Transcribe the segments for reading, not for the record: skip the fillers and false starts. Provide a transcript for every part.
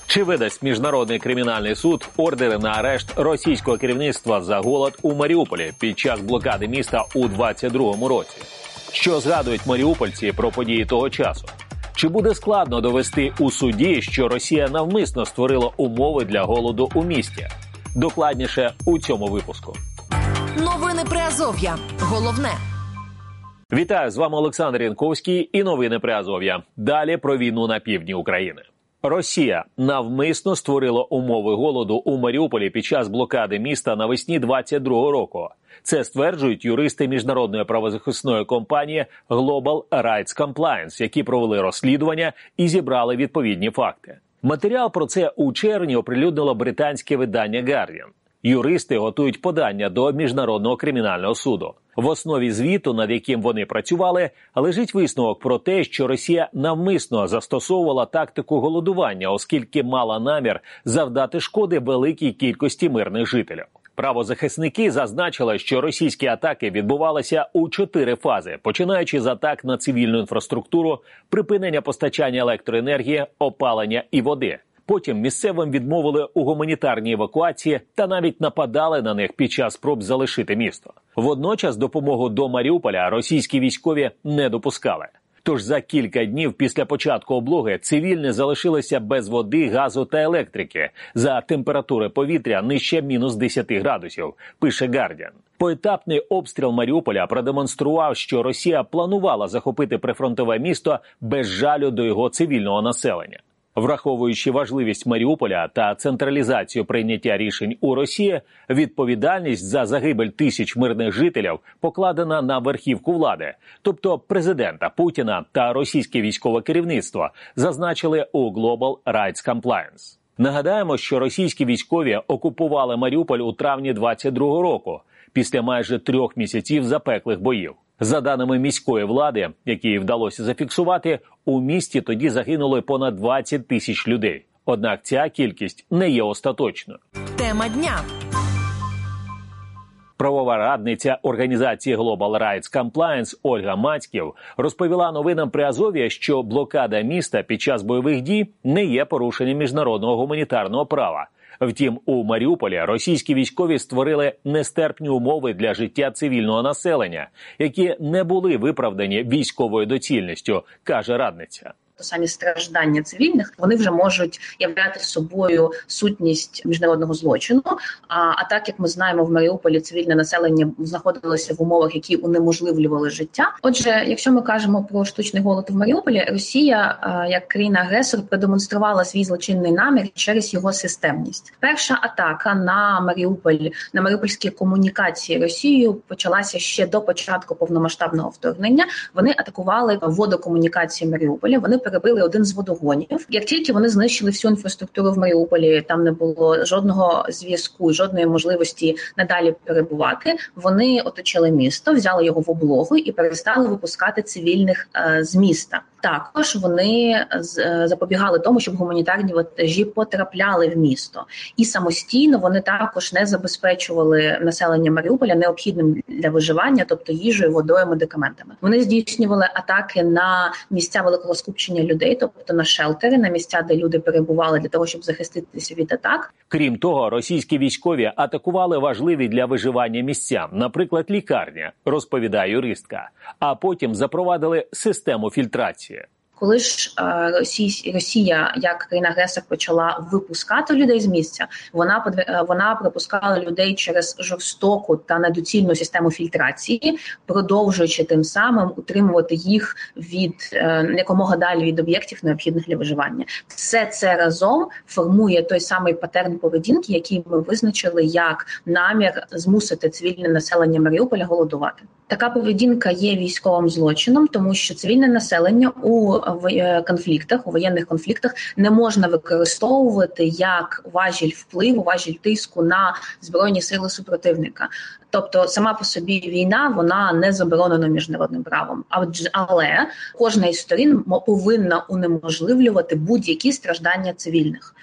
Чи видасть Міжнародний кримінальний суд ордери на арешт російського керівництва за голод у Маріуполі під час блокади міста у 2022 році? Що згадують маріупольці про події того часу? Чи буде складно довести у суді, що Росія навмисно створила умови для голоду у місті? Докладніше у цьому випуску. Новини Приазов'я. Головне. Вітаю, з вами Олександр Янковський і новини Приазов'я. Далі про війну на півдні України. Росія навмисно створила умови голоду у Маріуполі під час блокади міста навесні 2022 року. Це стверджують юристи міжнародної правозахисної компанії Global Rights Compliance, які провели розслідування і зібрали відповідні факти. Матеріал про це у червні оприлюднило британське видання Guardian. Юристи готують подання до Міжнародного кримінального суду. В основі звіту, над яким вони працювали, лежить висновок про те, що Росія навмисно застосовувала тактику голодування, оскільки мала намір завдати шкоди великій кількості мирних жителів. Правозахисники зазначили, що російські атаки відбувалися у 4 фази, починаючи з атак на цивільну інфраструктуру, припинення постачання електроенергії, опалення і води. Потім місцевим відмовили у гуманітарній евакуації та навіть нападали на них під час спроб залишити місто. Водночас допомогу до Маріуполя російські військові не допускали. Тож за кілька днів після початку облоги цивільні залишилися без води, газу та електрики за температури повітря нижче мінус 10 градусів, пише Guardian. Поетапний обстріл Маріуполя продемонстрував, що Росія планувала захопити прифронтове місто без жалю до його цивільного населення. Враховуючи важливість Маріуполя та централізацію прийняття рішень у Росії, відповідальність за загибель тисяч мирних жителів покладена на верхівку влади, тобто президента Путіна та російське військове керівництво, зазначили у Global Rights Compliance. Нагадаємо, що російські військові окупували Маріуполь у травні 2022 року, після майже 3 місяців запеклих боїв. За даними міської влади, які вдалося зафіксувати, у місті тоді загинули понад 20 тисяч людей. Однак ця кількість не є остаточною. Тема дня. Правова радниця організації Global Rights Compliance Ольга Мацьків розповіла новинам Приазов'я, що блокада міста під час бойових дій не є порушенням міжнародного гуманітарного права. Втім, у Маріуполі російські військові створили нестерпні умови для життя цивільного населення, які не були виправдані військовою доцільністю, каже радниця. Самі страждання цивільних, вони вже можуть являти собою сутність міжнародного злочину. А так, як ми знаємо, в Маріуполі цивільне населення знаходилося в умовах, які унеможливлювали життя. Отже, якщо ми кажемо про штучний голод в Маріуполі, Росія, як країна-агресор, продемонструвала свій злочинний намір через його системність. Перша атака на Маріуполь, на маріупольські комунікації Росією почалася ще до початку повномасштабного вторгнення. Вони атакували водокомунікації Маріуполя, вони перебили один з водогонів. Як тільки вони знищили всю інфраструктуру в Маріуполі, там не було жодного зв'язку, жодної можливості надалі перебувати, вони оточили місто, взяли його в облогу і перестали випускати цивільних з міста. Також вони запобігали тому, щоб гуманітарні вантажі потрапляли в місто. І самостійно вони також не забезпечували населення Маріуполя необхідним для виживання, тобто їжею, водою, медикаментами. Вони здійснювали атаки на місця великого скупчення людей, тобто на шелтери, на місця, де люди перебували для того, щоб захиститися від атак. Крім того, російські військові атакували важливі для виживання місця, наприклад, лікарня, розповідає юристка, а потім запровадили систему фільтрації. Коли ж Росія, як країна-агресор, почала випускати людей з місця, вона пропускала людей через жорстоку та недоцільну систему фільтрації, продовжуючи тим самим утримувати їх від якомога далі від об'єктів, необхідних для виживання. Все це разом формує той самий патерн поведінки, який ми визначили як намір змусити цивільне населення Маріуполя голодувати. Така поведінка є військовим злочином, тому що цивільне населення у конфліктах, у воєнних конфліктах не можна використовувати як важіль впливу, важіль тиску на збройні сили супротивника. Тобто сама по собі війна, вона не заборонена міжнародним правом. Але кожна із сторін повинна унеможливлювати будь-які страждання цивільних.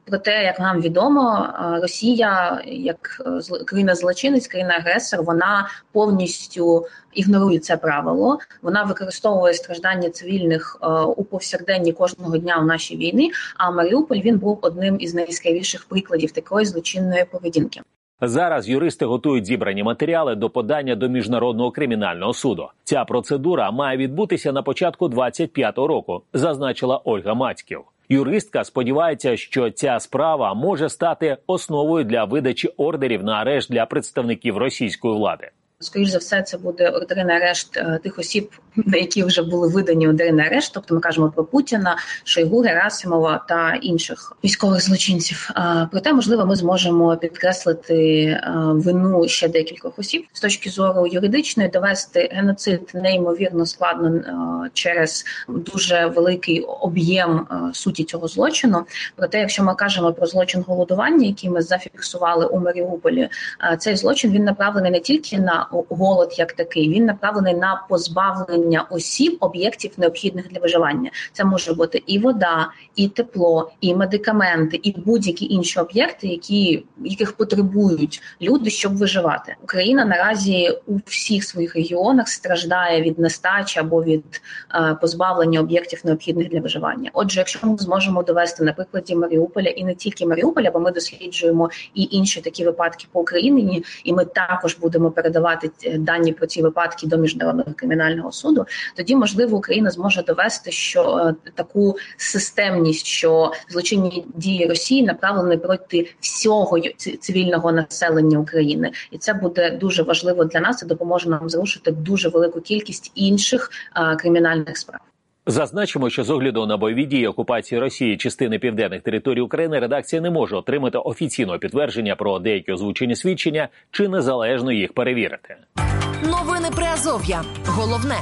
Проте, як нам відомо, Росія, як країна-злочинець, країна-агресор, вона повністю ігнорує це правило. Вона використовує страждання цивільних у повсякденні кожного дня в нашій війні, а Маріуполь, він був одним із найяскравіших прикладів такої злочинної поведінки. Зараз юристи готують зібрані матеріали до подання до Міжнародного кримінального суду. Ця процедура має відбутися на початку 25-го року, зазначила Ольга Мацьків. Юристка сподівається, що ця справа може стати основою для видачі ордерів на арешт для представників російської влади. Скоріш за все, це буде ордери на арешт тих осіб, на які вже були видані ордери на арешт. Тобто ми кажемо про Путіна, Шойгу, Герасимова та інших військових злочинців. Проте, можливо, ми зможемо підкреслити вину ще декількох осіб. З точки зору юридичної довести геноцид неймовірно складно через дуже великий об'єм суті цього злочину. Проте, якщо ми кажемо про злочин голодування, який ми зафіксували у Маріуполі, цей злочин, він направлений не тільки на голод як такий, він направлений на позбавлення осіб об'єктів, необхідних для виживання. Це може бути і вода, і тепло, і медикаменти, і будь-які інші об'єкти, яких потребують люди, щоб виживати. Україна наразі у всіх своїх регіонах страждає від нестачі або від позбавлення об'єктів, необхідних для виживання. Отже, якщо ми зможемо довести на прикладі Маріуполя, і не тільки Маріуполя, бо ми досліджуємо і інші такі випадки по Україні, і ми також будемо передавати дані про ці випадки до Міжнародного кримінального суду, тоді, можливо, Україна зможе довести, що таку системність, що злочинні дії Росії направлені проти всього цивільного населення України. І це буде дуже важливо для нас і допоможе нам зрушити дуже велику кількість інших кримінальних справ. Зазначимо, що з огляду на бойові дії окупації Росії частини південних територій України редакція не може отримати офіційного підтвердження про деякі озвучені свідчення чи незалежно їх перевірити. Новини Приазов'я. Головне.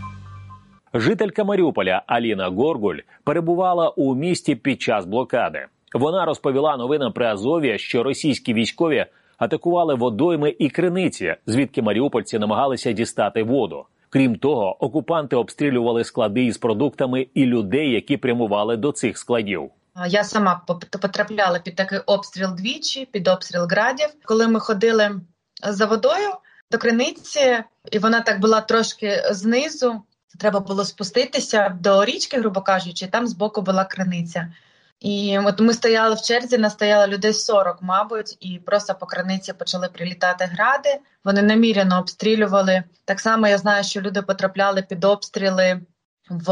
Жителька Маріуполя Аліна Горгуль перебувала у місті під час блокади. Вона розповіла новинам Приазов'я, що російські військові атакували водойми і криниці, звідки маріупольці намагалися дістати воду. Крім того, окупанти обстрілювали склади із продуктами і людей, які прямували до цих складів. Я сама потрапляла під такий обстріл двічі, під обстріл градів. Коли ми ходили за водою до криниці, і вона так була трошки знизу, треба було спуститися до річки, грубо кажучи, там збоку була криниця. І от ми стояли в черзі, настояло людей 40, мабуть, і просто по криниці почали прилітати гради. Вони намірено обстрілювали. Так само я знаю, що люди потрапляли під обстріли в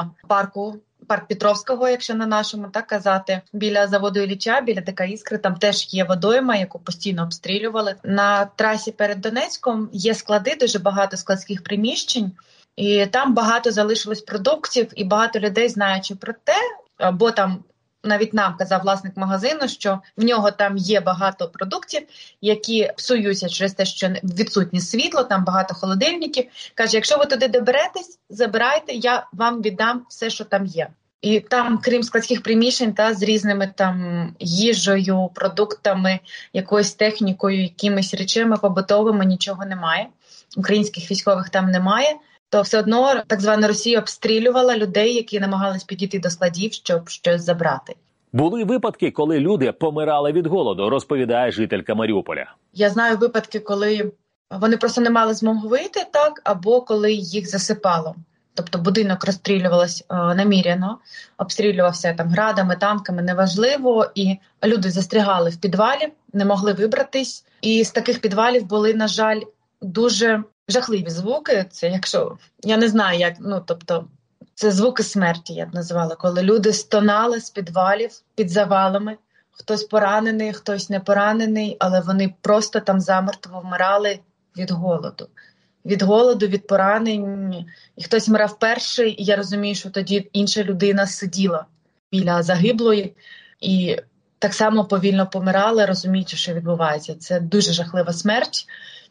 парк Петровського, якщо на нашому так казати, біля заводу Ілліча, біля ДК «Іскри», там теж є водойма, яку постійно обстрілювали. На трасі перед Донецьком є склади, дуже багато складських приміщень, і там багато залишилось продуктів, і багато людей, знаючи про те, бо там навіть нам казав власник магазину, що в нього там є багато продуктів, які псуються через те, що відсутнє світло, там багато холодильників. Каже, якщо ви туди доберетесь, забирайте, я вам віддам все, що там є. І там, крім складських приміщень, з різними там їжею, продуктами, якоюсь технікою, якимись речами побутовими, нічого немає. Українських військових там немає. То все одно так звана Росія обстрілювала людей, які намагались підійти до складів, щоб щось забрати. Були випадки, коли люди помирали від голоду, розповідає жителька Маріуполя. Я знаю випадки, коли вони просто не мали змогу вийти, так, або коли їх засипало. Тобто будинок розстрілювався наміряно, обстрілювався там градами, танками, неважливо. І люди застрягали в підвалі, не могли вибратись. І з таких підвалів були, на жаль, дуже жахливі звуки. Це якщо, я не знаю, як, тобто, це звуки смерті, я б називала, коли люди стонали з підвалів під завалами. Хтось поранений, хтось не поранений, але вони просто там замертво вмирали від голоду. Від голоду, від поранень. І хтось вмирав перший, і я розумію, що тоді інша людина сиділа біля загиблої. І так само повільно помирали, розуміючи, що відбувається. Це дуже жахлива смерть.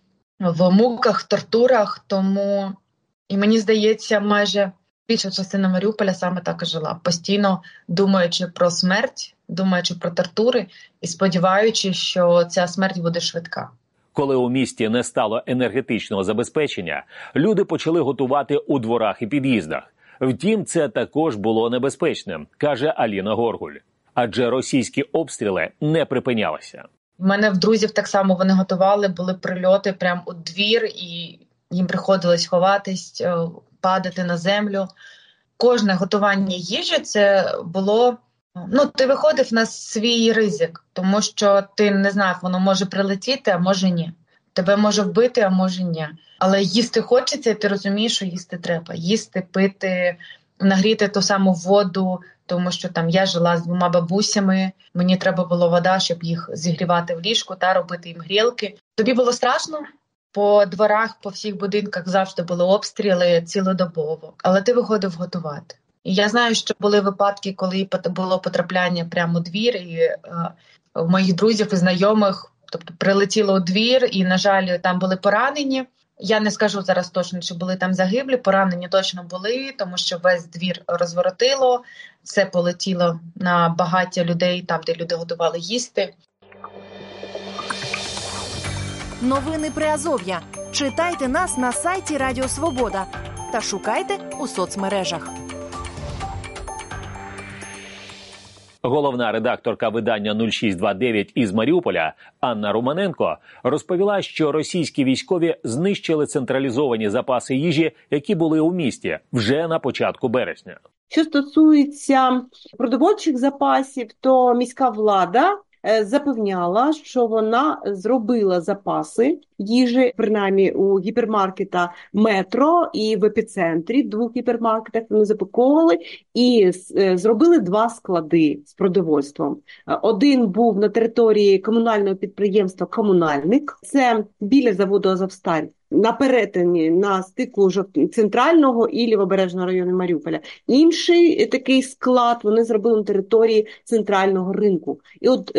В муках, тортурах, тому, і мені здається, майже більша частина Маріуполя саме так і жила, постійно думаючи про смерть, думаючи про тортури і сподіваючись, що ця смерть буде швидка. Коли у місті не стало енергетичного забезпечення, люди почали готувати у дворах і під'їздах. Втім, це також було небезпечним, каже Аліна Горгуль. адже російські обстріли не припинялися. У мене в друзів так само вони готували, були прильоти прямо у двір, і їм приходилось ховатись, падати на землю. Кожне готування їжі це було, ти виходив на свій ризик, тому що ти не знав, воно може прилетіти, а може ні. Тебе може вбити, а може ні. Але їсти хочеться, і ти розумієш, що їсти треба. Їсти, пити, нагріти ту саму воду, тому що там я жила з 2 бабусями, мені треба було вода, щоб їх зігрівати в ліжку та робити їм грілки. Тобі було страшно? По дворах, по всіх будинках завжди були обстріли цілодобово, але ти виходив готувати. І я знаю, що були випадки, коли було потрапляння прямо у двір, і в моїх друзів і знайомих, тобто прилетіло у двір, і, на жаль, там були поранені. Я не скажу зараз точно, чи були там загиблі, поранені точно були, тому що весь двір розворотило, все полетіло на багаття людей, там, де люди готували їсти. Новини Приазов'я. Читайте нас на сайті Радіо Свобода та шукайте у соцмережах. Головна редакторка видання 0629 із Маріуполя Анна Романенко розповіла, що російські військові знищили централізовані запаси їжі, які були у місті вже на початку березня. Що стосується продовольчих запасів, то міська влада запевняла, що вона зробила запаси їжі, принаймні у гіпермаркета «Метро» і в епіцентрі, 2 гіпермаркетах вони запаковували і зробили 2 склади з продовольством. Один був на території комунального підприємства «Комунальник», це біля заводу «Азовсталь», на перетині, на стику центрального і лівобережного району Маріуполя. Інший такий склад вони зробили на території центрального ринку. І от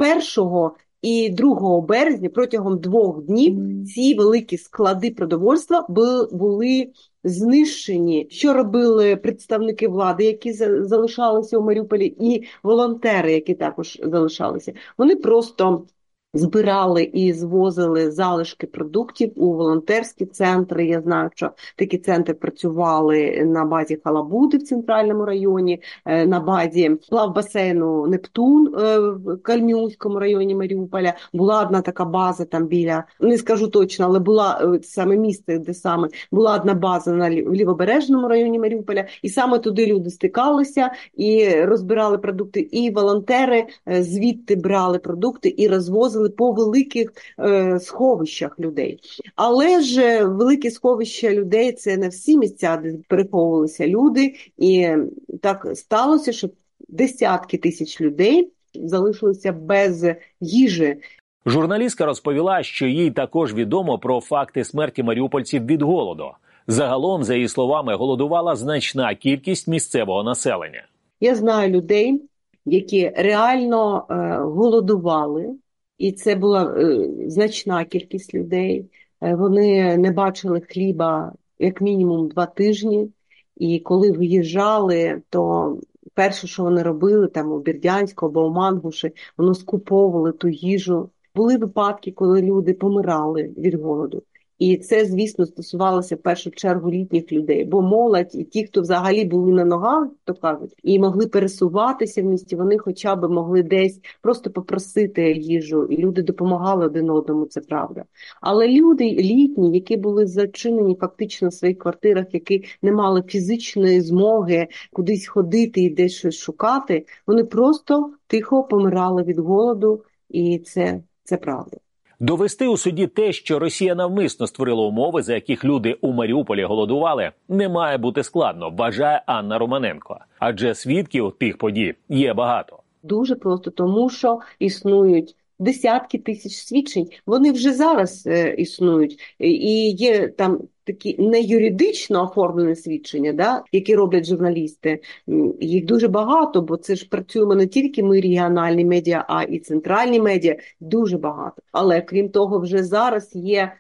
1 і 2 березня протягом 2 днів ці великі склади продовольства були знищені. Що робили представники влади, які залишалися у Маріуполі, і волонтери, які також залишалися? Вони просто збирали і звозили залишки продуктів у волонтерські центри. Я знаю, що такі центри працювали на базі Халабуди в центральному районі, на базі плавбасейну «Нептун» в Кальмівському районі Маріуполя. Була одна така база там біля, не скажу точно, але була саме місце, де саме була одна база в лівобережному районі Маріуполя. І саме туди люди стикалися і розбирали продукти. І волонтери звідти брали продукти і розвозили по великих сховищах людей. Але ж великі сховища людей – це не всі місця, де переховувалися люди. І так сталося, що десятки тисяч людей залишилися без їжі. Журналістка розповіла, що їй також відомо про факти смерті маріупольців від голоду. Загалом, за її словами, голодувала значна кількість місцевого населення. Я знаю людей, які реально голодували. І це була значна кількість людей. Вони не бачили хліба як мінімум 2 тижні. І коли виїжджали, то перше, що вони робили там у Бердянську або у Мангуші, вони скуповували ту їжу. Були випадки, коли люди помирали від голоду. І це, звісно, стосувалося в першу чергу літніх людей, бо молодь і ті, хто взагалі були на ногах, то кажуть, і могли пересуватися в місті, вони хоча б могли десь просто попросити їжу, і люди допомагали один одному, це правда. Але люди літні, які були зачинені фактично в своїх квартирах, які не мали фізичної змоги кудись ходити і десь щось шукати, вони просто тихо помирали від голоду, і це правда. Довести у суді те, що Росія навмисно створила умови, за яких люди у Маріуполі голодували, не має бути складно, вважає Анна Романенко. Адже свідків тих подій є багато. Дуже просто, тому що існують десятки тисяч свідчень. Вони вже зараз існують. І є там такі не юридично оформлені свідчення, да, які роблять журналісти. Їх дуже багато, бо це ж працюємо не тільки ми, регіональні медіа, а і центральні медіа. Дуже багато. Але крім того, вже зараз є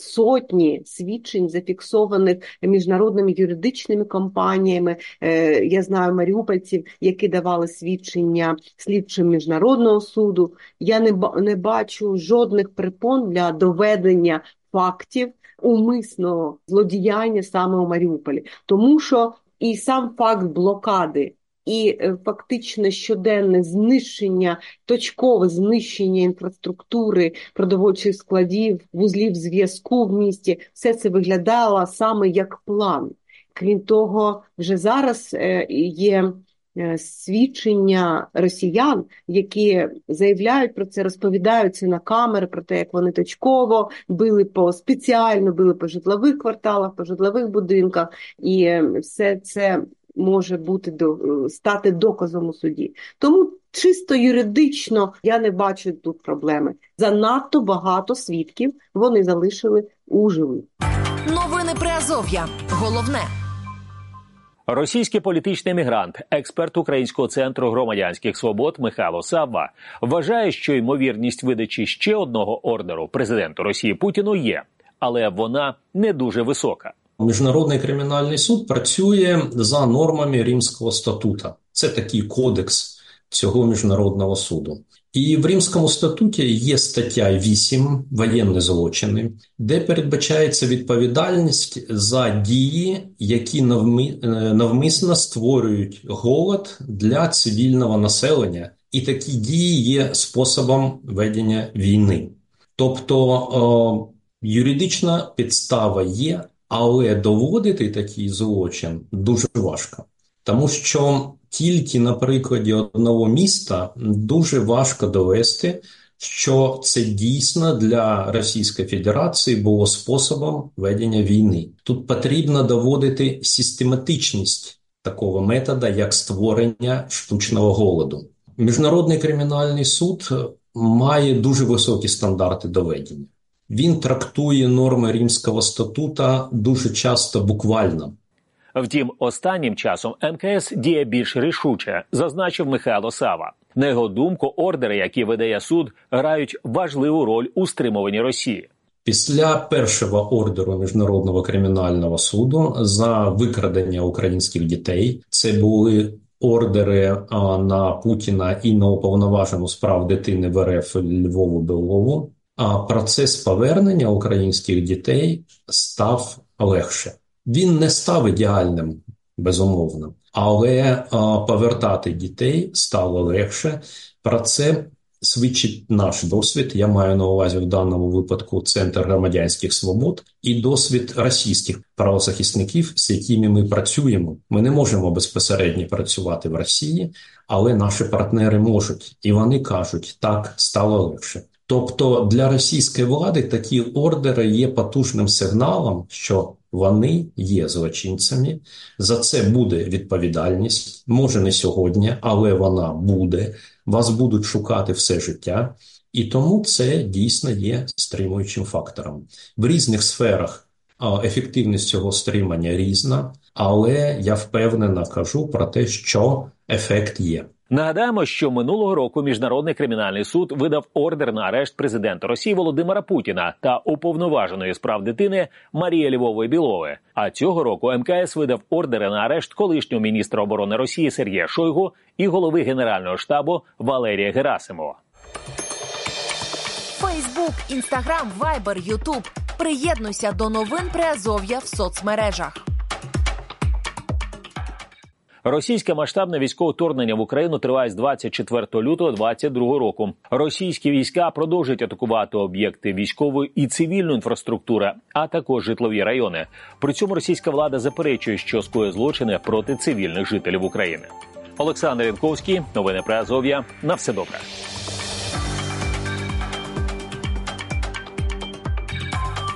сотні свідчень, зафіксованих міжнародними юридичними компаніями. Я знаю маріупольців, які давали свідчення слідчим міжнародного суду. Я не бачу жодних препон для доведення фактів умисного злодіяння саме у Маріуполі. Тому що і сам факт блокади і фактично щоденне знищення, точкове знищення інфраструктури, продовольчих складів, вузлів зв'язку в місті, все це виглядало саме як план. Крім того, вже зараз є свідчення росіян, які заявляють про це, розповідають це на камери, про те, як вони точково спеціально били по житлових кварталах, по житлових будинках, і все це може стати доказом у суді. Тому чисто юридично я не бачу тут проблеми. Занадто багато свідків вони залишили у живих. Новини Приазов'я. Головне. Російський політичний емігрант, експерт Українського центру громадянських свобод Михайло Савва вважає, що ймовірність видачі ще одного ордеру президенту Росії Путіну є, але вона не дуже висока. Міжнародний кримінальний суд працює за нормами Римського статуту. Це такий кодекс цього міжнародного суду. І в Римському статуті є стаття 8 «Воєнні злочини», де передбачається відповідальність за дії, які навмисно створюють голод для цивільного населення. І такі дії є способом ведення війни. Тобто юридична підстава є, але доводити такий злочин дуже важко. Тому що тільки на прикладі одного міста дуже важко довести, що це дійсно для Російської Федерації було способом ведення війни. Тут потрібно доводити систематичність такого методу, як створення штучного голоду. Міжнародний кримінальний суд має дуже високі стандарти доведення. Він трактує норми Римського статута дуже часто буквально. Втім, останнім часом МКС діє більш рішуче, зазначив Михайло Савва. На його думку, ордери, які видає суд, грають важливу роль у стримуванні Росії. Після першого ордеру Міжнародного кримінального суду за викрадення українських дітей, це були ордери на Путіна і на уповноважену з прав дитини в РФ Львову Белову, а процес повернення українських дітей став легше. Він не став ідеальним, безумовно, але повертати дітей стало легше. Про це свідчить наш досвід, я маю на увазі в даному випадку Центр громадянських свобод, і досвід російських правозахисників, з якими ми працюємо. Ми не можемо безпосередньо працювати в Росії, але наші партнери можуть. І вони кажуть, так, стало легше. Тобто для російської влади такі ордери є потужним сигналом, що вони є злочинцями, за це буде відповідальність, може не сьогодні, але вона буде, вас будуть шукати все життя, і тому це дійсно є стримуючим фактором. В різних сферах ефективність цього стримання різна, але я впевнено кажу про те, що ефект є. Нагадаємо, що минулого року Міжнародний кримінальний суд видав ордер на арешт президента Росії Володимира Путіна та уповноваженої з прав дитини Марії Львової-Білової. А цього року МКС видав ордери на арешт колишнього міністра оборони Росії Сергія Шойгу і голови Генерального штабу Валерія Герасимова. Фейсбук, Інстаграм, Вайбер, Ютуб. Приєднуйся до новин Приазов'я в соцмережах. Російське масштабне військове вторгнення в Україну триває з 24 лютого 2022 року. Російські війська продовжують атакувати об'єкти військової і цивільної інфраструктури, а також житлові райони. При цьому російська влада заперечує, що скоює злочини проти цивільних жителів України. Олександр Янковський, новини Приазов'я. На все добре.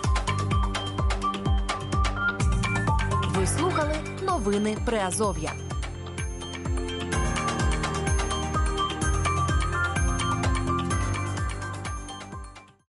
Ви слухали новини Приазов'я.